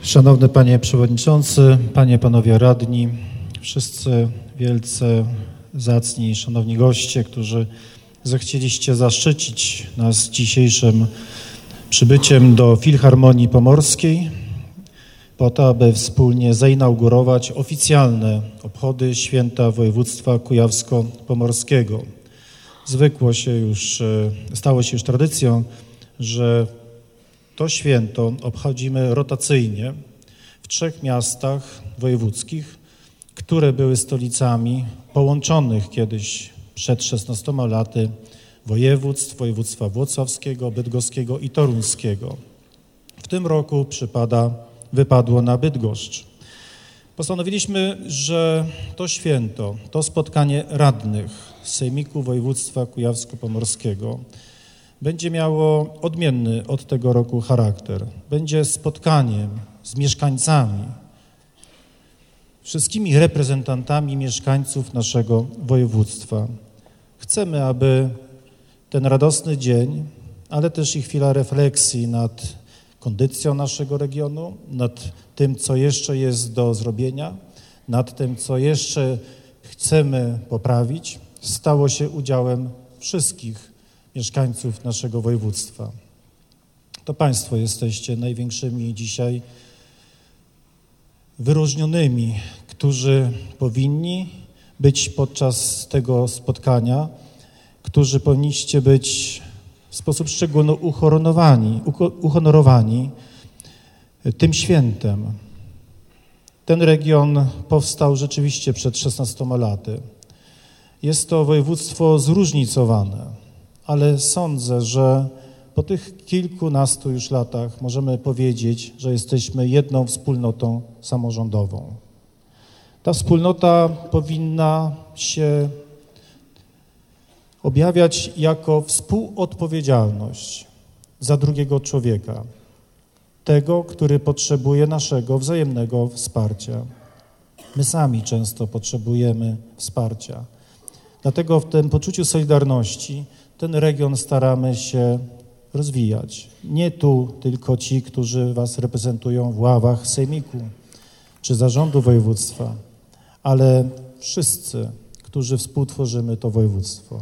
Szanowny Panie Przewodniczący, Panie, Panowie Radni, wszyscy wielce zacni, szanowni goście, którzy zechcieliście zaszczycić nas dzisiejszym przybyciem do Filharmonii Pomorskiej po to, aby wspólnie zainaugurować oficjalne obchody Święta Województwa Kujawsko-Pomorskiego. Stało się już tradycją, że to święto obchodzimy rotacyjnie w 3 miastach wojewódzkich, które były stolicami połączonych kiedyś przed 16 laty województw, województwa włocławskiego, bydgoskiego i toruńskiego. W tym roku wypadło na Bydgoszcz. Postanowiliśmy, że to święto, to spotkanie radnych z Sejmiku Województwa Kujawsko-Pomorskiego będzie miało odmienny od tego roku charakter. Będzie spotkaniem z mieszkańcami, wszystkimi reprezentantami mieszkańców naszego województwa. Chcemy, aby ten radosny dzień, ale też i chwila refleksji nad kondycją naszego regionu, nad tym, co jeszcze jest do zrobienia, nad tym, co jeszcze chcemy poprawić, stało się udziałem wszystkich mieszkańców naszego województwa. To Państwo jesteście największymi dzisiaj wyróżnionymi, którzy powinni być podczas tego spotkania, którzy powinniście być w sposób szczególny uhonorowani tym świętem. Ten region powstał rzeczywiście przed 16 laty. Jest to województwo zróżnicowane, ale sądzę, że po tych kilkunastu już latach możemy powiedzieć, że jesteśmy jedną wspólnotą samorządową. Ta wspólnota powinna się objawiać jako współodpowiedzialność za drugiego człowieka, tego, który potrzebuje naszego wzajemnego wsparcia. My sami często potrzebujemy wsparcia. Dlatego w tym poczuciu solidarności ten region staramy się rozwijać. Nie tu tylko ci, którzy was reprezentują w ławach sejmiku czy zarządu województwa, ale wszyscy, którzy współtworzymy to województwo.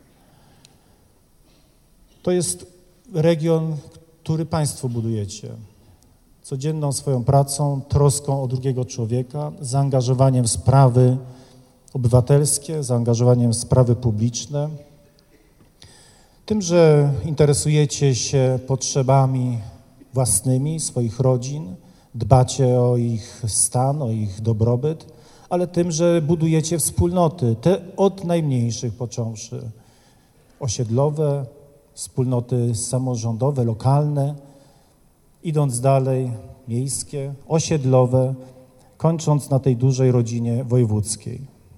To jest region, który Państwo budujecie. Codzienną swoją pracą, troską o drugiego człowieka, zaangażowaniem w sprawy obywatelskie, zaangażowaniem w sprawy publiczne. Tym, że interesujecie się potrzebami własnymi, swoich rodzin, dbacie o ich stan, o ich dobrobyt, ale tym, że budujecie wspólnoty, te od najmniejszych począwszy, osiedlowe, wspólnoty samorządowe, lokalne, idąc dalej, miejskie, osiedlowe, kończąc na tej dużej rodzinie wojewódzkiej.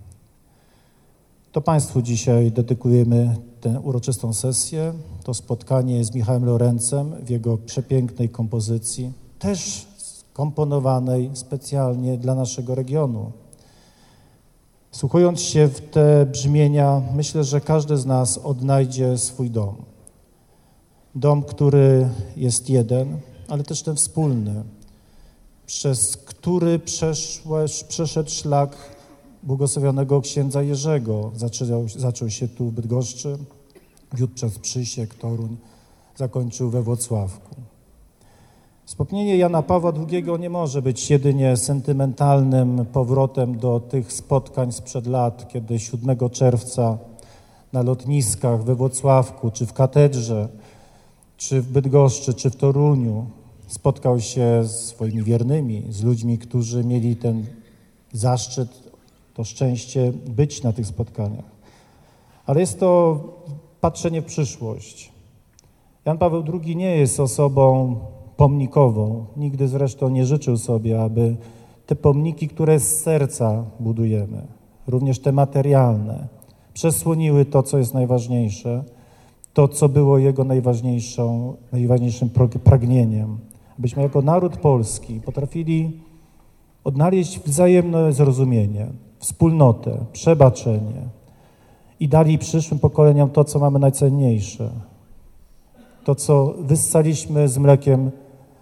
To Państwu dzisiaj dedykujemy tę uroczystą sesję, to spotkanie z Michałem Lorencem w jego przepięknej kompozycji, też skomponowanej specjalnie dla naszego regionu. Wsłuchując się w te brzmienia, myślę, że każdy z nas odnajdzie swój dom. Dom, który jest jeden, ale też ten wspólny, przez który przeszedł szlak błogosławionego księdza Jerzego. Zaczął się tu w Bydgoszczy, wiódł przez Przysiek, Toruń, zakończył we Włocławku. Wspomnienie Jana Pawła II nie może być jedynie sentymentalnym powrotem do tych spotkań sprzed lat, kiedy 7 czerwca na lotniskach we Włocławku, czy w katedrze, czy w Bydgoszczy, czy w Toruniu spotkał się z swoimi wiernymi, z ludźmi, którzy mieli ten zaszczyt, to szczęście być na tych spotkaniach. Ale jest to patrzenie w przyszłość. Jan Paweł II nie jest osobą pomnikową. Nigdy zresztą nie życzył sobie, aby te pomniki, które z serca budujemy, również te materialne, przesłoniły to, co jest najważniejsze, to, co było jego najważniejszym pragnieniem. Abyśmy jako naród polski potrafili odnaleźć wzajemne zrozumienie, wspólnotę, przebaczenie i dali przyszłym pokoleniom to, co mamy najcenniejsze, to, co wyssaliśmy z mlekiem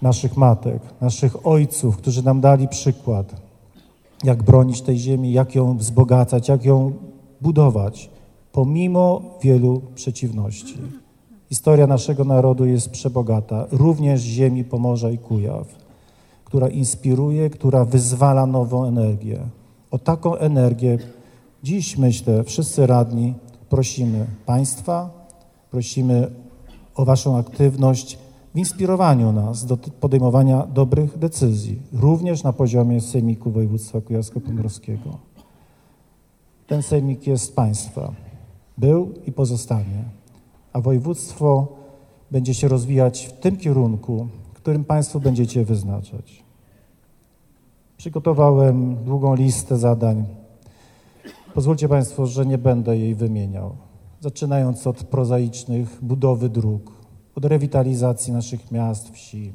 naszych matek, naszych ojców, którzy nam dali przykład, jak bronić tej ziemi, jak ją wzbogacać, jak ją budować, pomimo wielu przeciwności. Historia naszego narodu jest przebogata, również ziemi Pomorza i Kujaw, która inspiruje, która wyzwala nową energię. O taką energię dziś, myślę, wszyscy radni prosimy Państwa, prosimy o Waszą aktywność w inspirowaniu nas do podejmowania dobrych decyzji, również na poziomie Sejmiku Województwa Kujawsko-Pomorskiego. Ten Sejmik jest Państwa, był i pozostanie, a województwo będzie się rozwijać w tym kierunku, którym Państwo będziecie wyznaczać. Przygotowałem długą listę zadań. Pozwólcie Państwo, że nie będę jej wymieniał. Zaczynając od prozaicznych budowy dróg, od rewitalizacji naszych miast, wsi,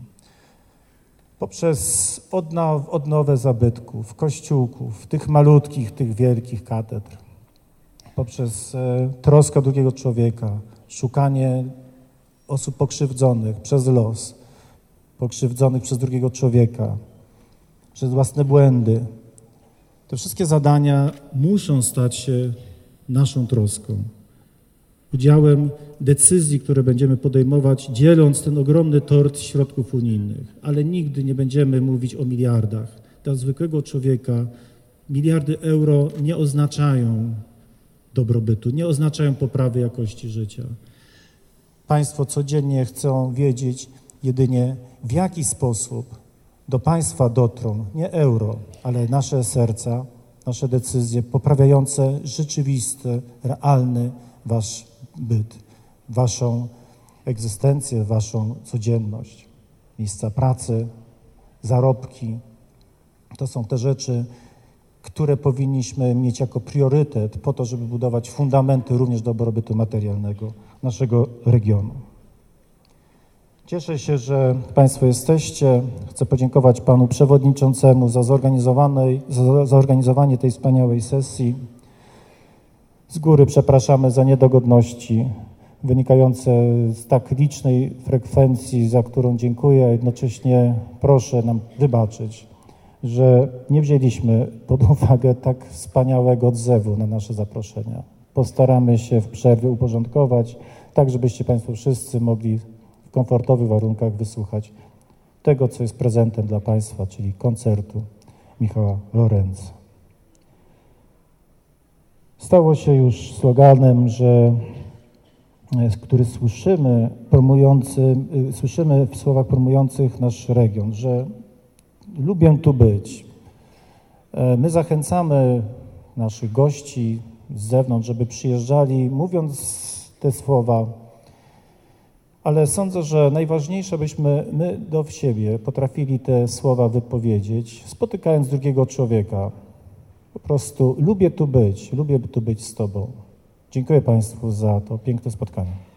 poprzez odnowę zabytków, kościółków, tych malutkich, tych wielkich katedr, poprzez troskę o drugiego człowieka, szukanie osób pokrzywdzonych przez los, pokrzywdzonych przez drugiego człowieka, przez własne błędy. Te wszystkie zadania muszą stać się naszą troską, udziałem decyzji, które będziemy podejmować, dzieląc ten ogromny tort środków unijnych. Ale nigdy nie będziemy mówić o miliardach. Dla zwykłego człowieka miliardy euro nie oznaczają dobrobytu, nie oznaczają poprawy jakości życia. Państwo codziennie chcą wiedzieć jedynie, w jaki sposób do Państwa dotrą nie euro, ale nasze serca, nasze decyzje poprawiające rzeczywisty, realny Wasz byt, Waszą egzystencję, Waszą codzienność, miejsca pracy, zarobki. To są te rzeczy, które powinniśmy mieć jako priorytet po to, żeby budować fundamenty również dobrobytu materialnego naszego regionu. Cieszę się, że Państwo jesteście. Chcę podziękować Panu Przewodniczącemu za zorganizowanie tej wspaniałej sesji. Z góry przepraszamy za niedogodności wynikające z tak licznej frekwencji, za którą dziękuję, a jednocześnie proszę nam wybaczyć, że nie wzięliśmy pod uwagę tak wspaniałego odzewu na nasze zaproszenia. Postaramy się w przerwie uporządkować, tak żebyście Państwo wszyscy mogli w komfortowych warunkach wysłuchać tego, co jest prezentem dla Państwa, czyli koncertu Michała Lorenza. Stało się już sloganem, który słyszymy w słowach promujących nasz region, że lubię tu być. My zachęcamy naszych gości z zewnątrz, żeby przyjeżdżali, mówiąc te słowa, ale sądzę, że najważniejsze, byśmy my do siebie potrafili te słowa wypowiedzieć, spotykając drugiego człowieka. Po prostu lubię tu być z Tobą. Dziękuję Państwu za to piękne spotkanie.